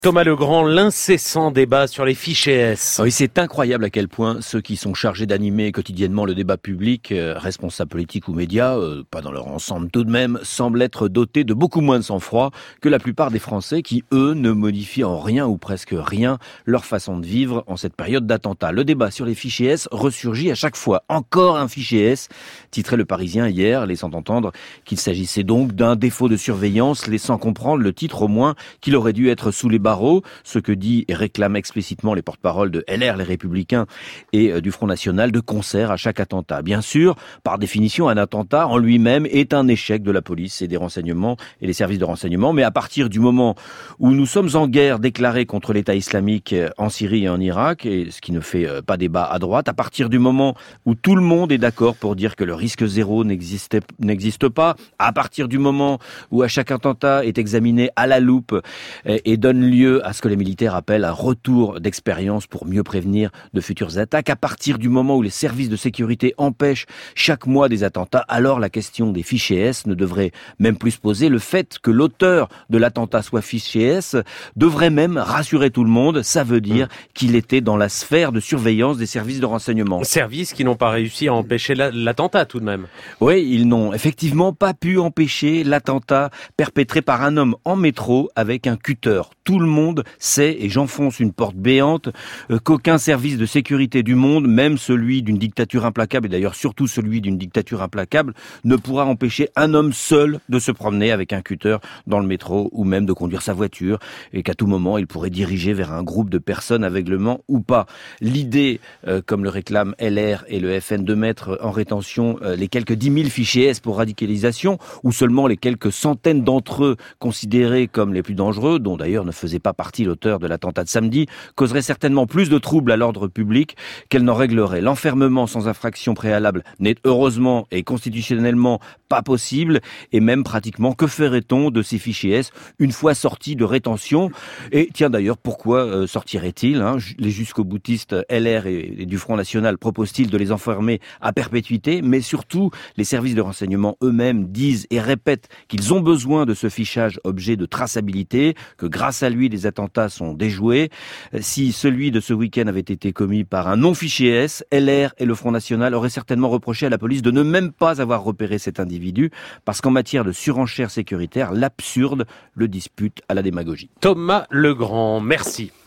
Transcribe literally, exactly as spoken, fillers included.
Thomas Legrand, l'incessant débat sur les fichiers S. Oui, c'est incroyable à quel point ceux qui sont chargés d'animer quotidiennement le débat public, euh, responsables politiques ou médias, euh, pas dans leur ensemble tout de même, semblent être dotés de beaucoup moins de sang-froid que la plupart des Français qui, eux, ne modifient en rien ou presque rien leur façon de vivre en cette période d'attentat. Le débat sur les fichiers S ressurgit à chaque fois. Encore un fichier S, titrait Le Parisien hier, laissant entendre qu'il s'agissait donc d'un défaut de surveillance, laissant comprendre le titre au moins qu'il aurait dû être sous les barreaux. Ce que dit et réclament explicitement les porte-paroles de L R, les Républicains, et du Front National de concert à chaque attentat. Bien sûr, par définition, un attentat en lui-même est un échec de la police et des renseignements et des services de renseignement. Mais à partir du moment où nous sommes en guerre déclarée contre l'État islamique en Syrie et en Irak, et ce qui ne fait pas débat à droite, à partir du moment où tout le monde est d'accord pour dire que le risque zéro n'existe, n'existe pas, à partir du moment où à chaque attentat est examiné à la loupe et donne lieu à ce que les militaires appellent un retour d'expérience pour mieux prévenir de futures attaques. À partir du moment où les services de sécurité empêchent chaque mois des attentats, alors la question des fichiers S ne devrait même plus se poser. Le fait que l'auteur de l'attentat soit fichier S devrait même rassurer tout le monde. Ça veut dire qu'il était dans la sphère de surveillance des services de renseignement. Services qui n'ont pas réussi à empêcher l'attentat tout de même. Oui, ils n'ont effectivement pas pu empêcher l'attentat perpétré par un homme en métro avec un cutter. Tout le monde sait, et j'enfonce une porte béante, euh, qu'aucun service de sécurité du monde, même celui d'une dictature implacable, et d'ailleurs surtout celui d'une dictature implacable, ne pourra empêcher un homme seul de se promener avec un cutter dans le métro, ou même de conduire sa voiture, et qu'à tout moment il pourrait diriger vers un groupe de personnes aveuglement ou pas. L'idée, euh, comme le réclament L R et le F N, de mettre en rétention euh, les quelques dix mille fichiers S pour radicalisation, ou seulement les quelques centaines d'entre eux considérés comme les plus dangereux, dont d'ailleurs ne faisait pas partie l'auteur de l'attentat de samedi, causerait certainement plus de troubles à l'ordre public qu'elle n'en réglerait. L'enfermement sans infraction préalable n'est heureusement et constitutionnellement pas possible, et même pratiquement, que ferait-on de ces fichiers S une fois sortis de rétention? Et tiens d'ailleurs, pourquoi euh, sortiraient-ils hein Les jusqu'au-boutistes L R et, et du Front National proposent-ils de les enfermer à perpétuité? Mais surtout, les services de renseignement eux-mêmes disent et répètent qu'ils ont besoin de ce fichage objet de traçabilité, que grâce à lui, les attentats sont déjoués. Si celui de ce week-end avait été commis par un non-fichier S, L R et le Front National auraient certainement reproché à la police de ne même pas avoir repéré cet individu, parce qu'en matière de surenchère sécuritaire, l'absurde le dispute à la démagogie. Thomas Legrand, merci.